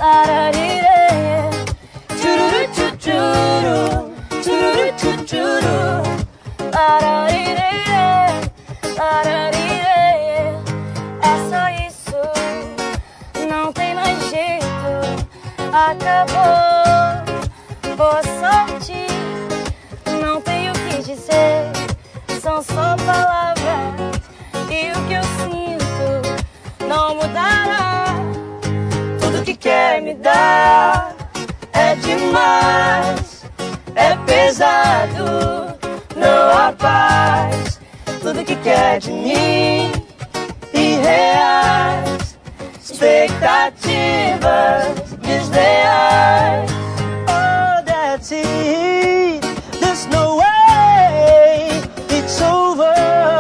Ararirê, chururu, chuchuru, chururu, chuchuru. Ararirê, ararirê. É só isso, não tem mais jeito. Acabou, boa sorte. Não tenho o que dizer, são só palavras. E o que eu sinto não mudará. Tudo que quer me dar é demais, é pesado, não há paz. Tudo que quer de mim, irreais, expectativas desleais. Oh, that's it, there's no way it's over.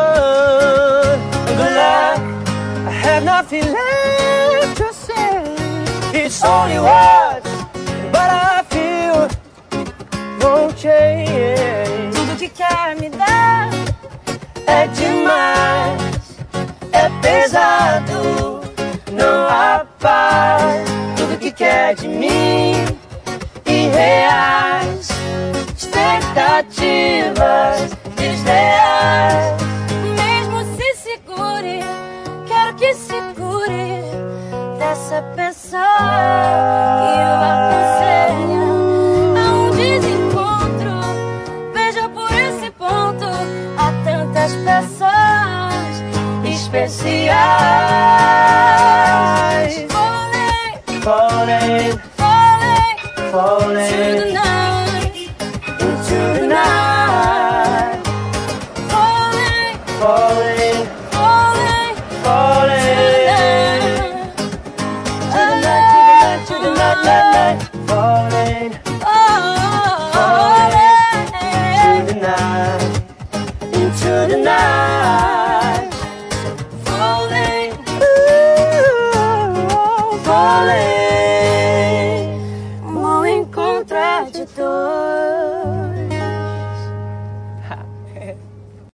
Good luck, I have nothing left to say. it's only words, But I feel won't change. tudo que quer me dar É demais, é pesado, não há paz. Tudo que quer de mim, irreais, expectativas desleais. mesmo se segure, quero que se cure dessa pessoa que o aconselha a um desencontro. Veja por esse ponto, há tantas pessoas especiais. Falling, Falling, falling, falling to the night, into the night. falling, Falling, falling, falling to the to the night, night. Falling to the night, into the night. falling, Ooh, falling. vou em contraditor.